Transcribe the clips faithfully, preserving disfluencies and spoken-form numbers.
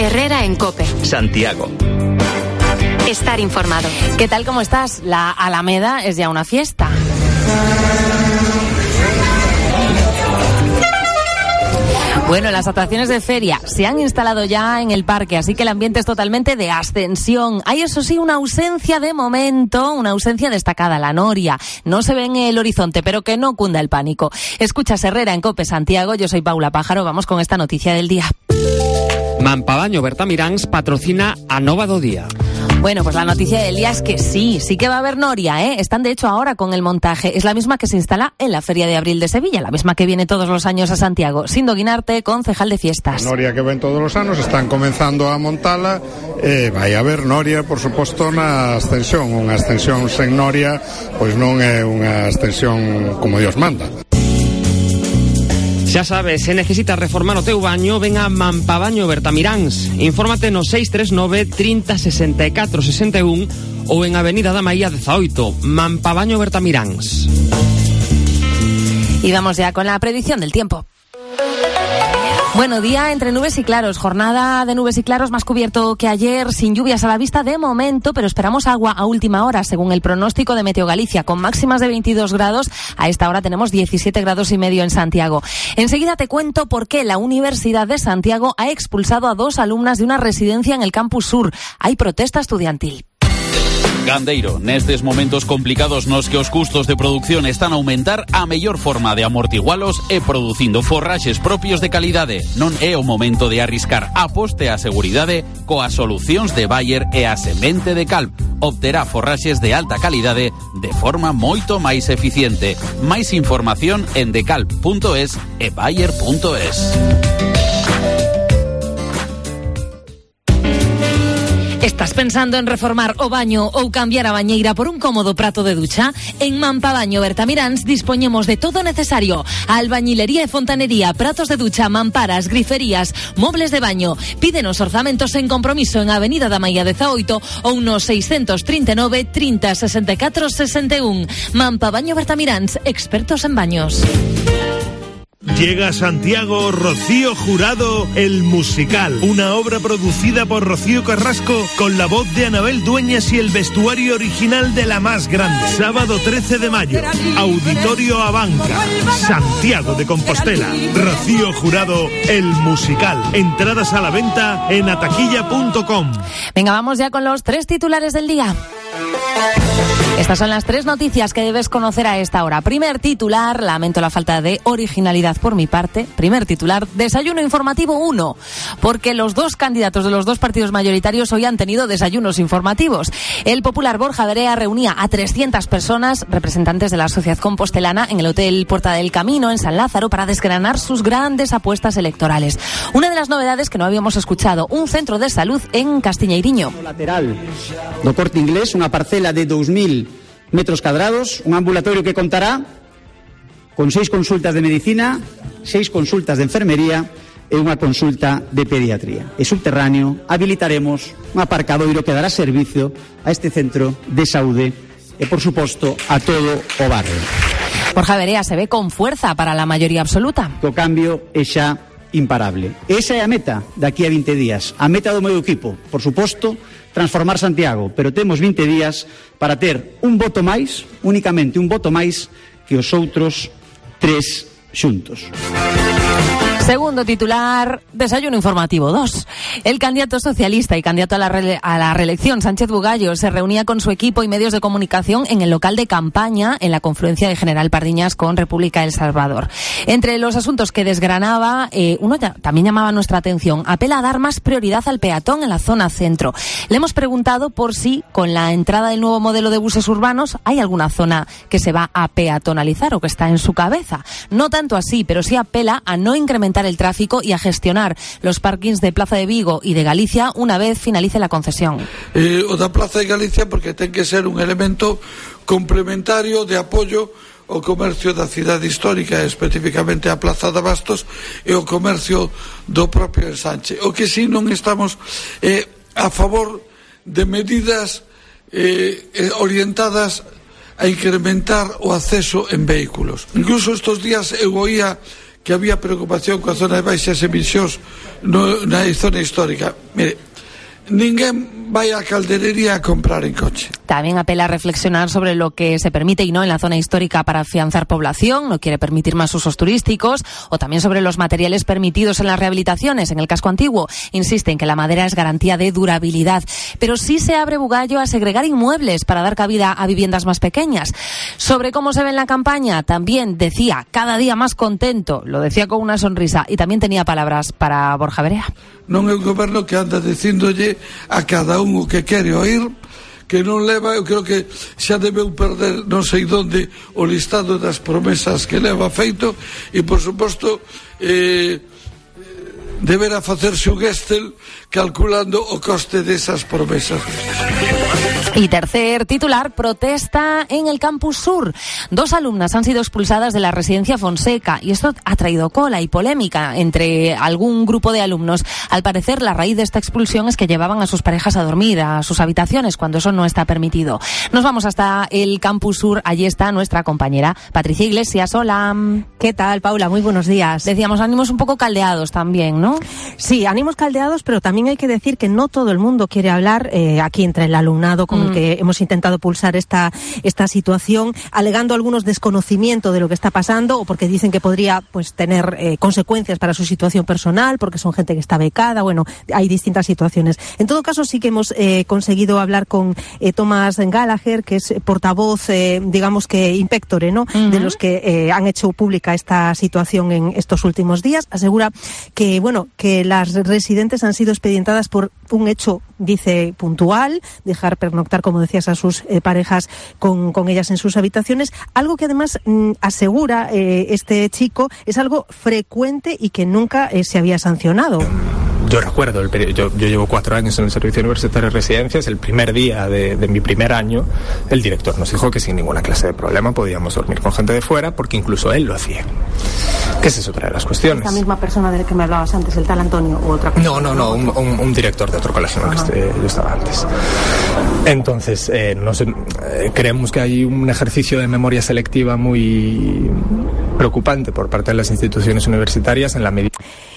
Herrera en COPE. Santiago. Estar informado. ¿Qué tal, cómo estás? La Alameda es ya una fiesta. Bueno, las atracciones de feria se han instalado ya en el parque, así que el ambiente es totalmente de ascensión. Hay, eso sí, una ausencia de momento, una ausencia destacada, la noria. No se ve en el horizonte, pero que no cunda el pánico. Escuchas Herrera en COPE Santiago, yo soy Paula Pájaro, vamos con esta noticia del día. Mampavaño Bertamiráns patrocina a Nova do Día. Bueno, pues la noticia del día es que sí, sí que va a haber noria, ¿eh? Están de hecho ahora con el montaje. Es la misma que se instala en la Feria de Abril de Sevilla, la misma que viene todos los años a Santiago. Sindo Guinarte, concejal de fiestas. A noria que ven todos os anos, están comenzando a montala e vai haber noria, por suposto, na ascensión. Unha ascensión sen noria, pois non é unha ascensión como Dios manda. Xa sabes, se necesitas reformar o teu baño, ven a Mampavaño Bertamiráns. Infórmate no seis tres nove, trinta, sesenta e catro, sesenta e un ou en Avenida da Maía dezaoito, Mampavaño Bertamiráns. Y vamos ya con la predicción del tiempo. Bueno, día entre nubes y claros, jornada de nubes y claros más cubierto que ayer, sin lluvias a la vista de momento, pero esperamos agua a última hora, según el pronóstico de Meteo Galicia, con máximas de veintidós grados, a esta hora tenemos diecisiete grados y medio en Santiago. Enseguida te cuento por qué la Universidad de Santiago ha expulsado a dos alumnas de una residencia en el Campus Sur. Hay protesta estudiantil. Gandeiro, nestes momentos complicados nos que os custos de produción están a aumentar, a mellor forma de amortigualos é producindo forraxes propios de calidade. Non é o momento de arriscar, aposte a seguridade coas solucións de Bayer e a semente de Calp. Obterá forraxes de alta calidade de forma moito máis eficiente. Máis información en decalp punto es e bayer punto es. ¿Estás pensando en reformar o baño ou cambiar a bañeira por un cómodo prato de ducha? En Mampavaño Bertamiráns dispoñemos de todo necesario: albañilería e fontanería, pratos de ducha, mamparas, griferías, mobles de baño. Pídenos orzamentos en compromiso en Avenida da Maía dezaoito ou no seiscentos trinta e nove, trinta, sesenta e catro, sesenta e un. Mampavaño Bertamiráns, expertos en baños. Llega a Santiago Rocío Jurado, el musical, una obra producida por Rocío Carrasco con la voz de Anabel Dueñas y el vestuario original de La Más Grande. Sábado trece de mayo, Auditorio Abanca, Santiago de Compostela. Rocío Jurado, el musical. Entradas a la venta en ataquilla punto com. Venga, vamos ya con los tres titulares del día. Estas son las tres noticias que debes conocer a esta hora. Primer titular, lamento la falta de originalidad por mi parte. Primer titular, desayuno informativo uno, porque los dos candidatos de los dos partidos mayoritarios hoy han tenido desayunos informativos. El popular Borja Verea reunía a trescientas personas, representantes de la sociedad compostelana, en el Hotel Puerta del Camino, en San Lázaro, para desgranar sus grandes apuestas electorales. Una de las novedades que no habíamos escuchado, un centro de salud en Castiñeiriño. Lateral do Corte Inglés, unha parcela de dous mil metros cadrados, un ambulatorio que contará con seis consultas de medicina, seis consultas de enfermería e unha consulta de pediatría. E subterráneo habilitaremos un aparcadoiro que dará servicio a este centro de saúde e, por suposto, a todo o barrio. Borja Verea se ve con fuerza para la mayoría absoluta. O cambio é xa imparable. Esa é a meta daqui a vinte días. A meta do meu equipo, por suposto, transformar Santiago, pero temos vinte días para ter un voto máis, únicamente un voto máis que os outros tres xuntos. Segundo titular, desayuno informativo dos. El candidato socialista y candidato a la, re- a la reelección, Sánchez Bugallo, se reunía con su equipo y medios de comunicación en el local de campaña en la confluencia de General Pardiñas con República El Salvador. Entre los asuntos que desgranaba, eh, uno ya, también llamaba nuestra atención, apela a dar más prioridad al peatón en la zona centro. Le hemos preguntado por si, con la entrada del nuevo modelo de buses urbanos, hay alguna zona que se va a peatonalizar o que está en su cabeza. No tanto así, pero sí apela a no incrementar el tráfico y a gestionar los parkings de Plaza de Vigo y de Galicia una vez finalice la concesión. Eh, o da Plaza de Galicia porque ten que ser un elemento complementario de apoio ao comercio da cidade histórica, especificamente a Plaza de Bastos e o comercio do propio Ensanche. O que si non estamos eh, a favor de medidas eh, orientadas a incrementar o acceso en vehículos. Incluso estos días eu oía que había preocupación coa zona de baixas emisións no, na zona histórica. Mire, ninguén vai á calderería a comprar en coche. También apela a reflexionar sobre lo que se permite y no en la zona histórica para afianzar población, no quiere permitir más usos turísticos, o también sobre los materiales permitidos en las rehabilitaciones. En el casco antiguo insiste en que la madera es garantía de durabilidad, pero sí se abre Bugallo a segregar inmuebles para dar cabida a viviendas más pequeñas. Sobre cómo se ve en la campaña, también decía cada día más contento, lo decía con una sonrisa, y también tenía palabras para Borja Verea. Non é un goberno que anda dicíndolle a cada un o que quere oír, que non leva, eu creo que xa debeu perder non sei donde o listado das promesas que leva feito, e por suposto eh, deberá facerse un Excel calculando o coste desas promesas. Y tercer titular, protesta en el Campus Sur. Dos alumnas han sido expulsadas de la residencia Fonseca y esto ha traído cola y polémica entre algún grupo de alumnos. Al parecer, la raíz de esta expulsión es que llevaban a sus parejas a dormir a sus habitaciones cuando eso no está permitido. Nos vamos hasta el Campus Sur. Allí está nuestra compañera Patricia Iglesias. Hola. ¿Qué tal, Paula? Muy buenos días. Decíamos ánimos un poco caldeados también, ¿no? Sí, ánimos caldeados, pero también hay que decir que no todo el mundo quiere hablar eh, aquí entre el alumnado con el que hemos intentado pulsar esta esta situación, alegando algunos desconocimiento de lo que está pasando o porque dicen que podría pues tener eh, consecuencias para su situación personal, porque son gente que está becada. Bueno, hay distintas situaciones. En todo caso, sí que hemos eh, conseguido hablar con eh, Thomas Gallagher, que es portavoz, eh, digamos que inspectore, ¿no? Uh-huh. De los que eh, han hecho pública esta situación en estos últimos días. Asegura que, bueno, que las residentes han sido expedientadas por un hecho, dice, puntual, dejar pernoctar, como decías, a sus eh, parejas con, con ellas en sus habitaciones. Algo que además mm, asegura eh, este chico es algo frecuente y que nunca eh, se había sancionado. Yo recuerdo, el peri- yo, yo llevo cuatro años en el Servicio Universitario de Residencias. El primer día de, de mi primer año, el director nos dijo que sin ninguna clase de problema podíamos dormir con gente de fuera, porque incluso él lo hacía. ¿Qué es eso? Otra de las cuestiones. ¿Esta misma persona de la que me hablabas antes, el tal Antonio, u otra persona? No, no, no, un, un, un director de otro colegio en el que este, yo estaba antes. Entonces, eh, no sé, eh, creemos que hay un ejercicio de memoria selectiva muy preocupante por parte de las instituciones universitarias en la medida...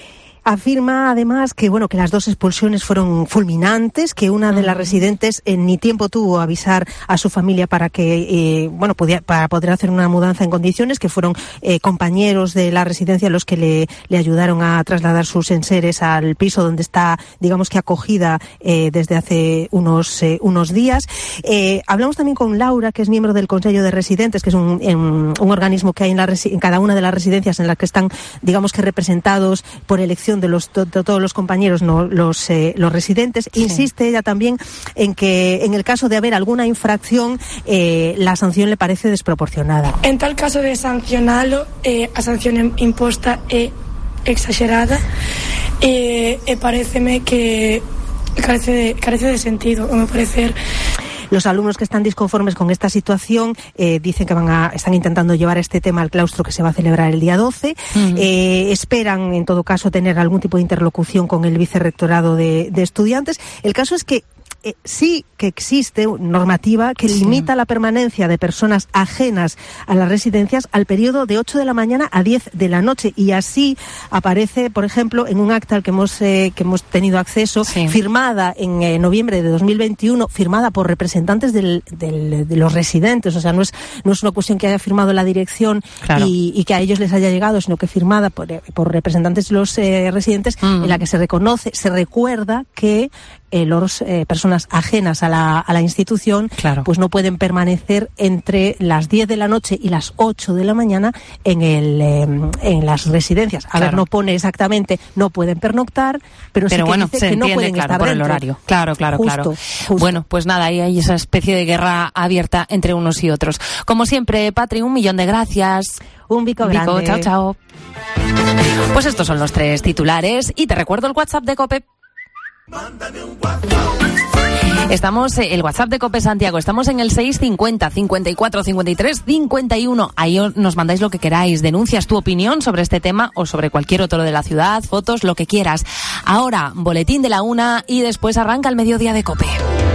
Afirma además que bueno que las dos expulsiones fueron fulminantes, que una de las residentes eh, ni tiempo tuvo a avisar a su familia para que eh, bueno podía, para poder hacer una mudanza en condiciones, que fueron eh, compañeros de la residencia los que le, le ayudaron a trasladar sus enseres al piso donde está, digamos que acogida eh, desde hace unos eh, unos días. Eh, hablamos también con Laura, que es miembro del Consejo de Residentes, que es un, un, un organismo que hay en, la, en cada una de las residencias en las que están, digamos que representados por elección de los de, de todos los compañeros, no los eh, los residentes. Sí. Insiste ella también en que en el caso de haber alguna infracción eh, la sanción le parece desproporcionada. En tal caso de sancionalo, eh, a sanción imposta é exagerada e, e paréceme que carece de, carece de sentido, a meu parecer. Los alumnos que están disconformes con esta situación eh, dicen que van a, están intentando llevar este tema al claustro que se va a celebrar el día doce. Uh-huh. Eh, esperan, en todo caso, tener algún tipo de interlocución con el vicerrectorado de, de estudiantes. El caso es que Eh, sí que existe normativa que sí. limita la permanencia de personas ajenas a las residencias al periodo de ocho de la mañana a diez de la noche, y así aparece, por ejemplo, en un acta al que hemos eh, que hemos tenido acceso, sí. firmada en eh, noviembre de dos mil veintiuno, firmada por representantes del, del, de los residentes. O sea, no es no es una cuestión que haya firmado la dirección claro. y, y que a ellos les haya llegado, sino que firmada por, por representantes de los eh, residentes, mm. en la que se reconoce, se recuerda que eh, los eh, personas ajenas a la, a la institución, claro. pues no pueden permanecer entre las diez de la noche y las ocho de la mañana en el eh, en las residencias. A claro. ver, no pone exactamente, no pueden pernoctar, pero, pero sí que bueno, dice se que entiende, no pueden claro, estar por dentro. El horario. Claro, claro, justo, claro. Justo. Bueno, pues nada, ahí hay esa especie de guerra abierta entre unos y otros. Como siempre, Patri, un millón de gracias. Un bico, un bico grande. Chao, chao. Pues estos son los tres titulares y te recuerdo el WhatsApp de COPE. Mándame un WhatsApp. Estamos, eh, el WhatsApp de COPE Santiago, estamos en el seis cincuenta, cincuenta y cuatro, cincuenta y tres, cincuenta y uno. Ahí nos mandáis lo que queráis, denuncias, tu opinión sobre este tema o sobre cualquier otro de la ciudad, fotos, lo que quieras. Ahora, boletín de la una y después arranca el mediodía de COPE.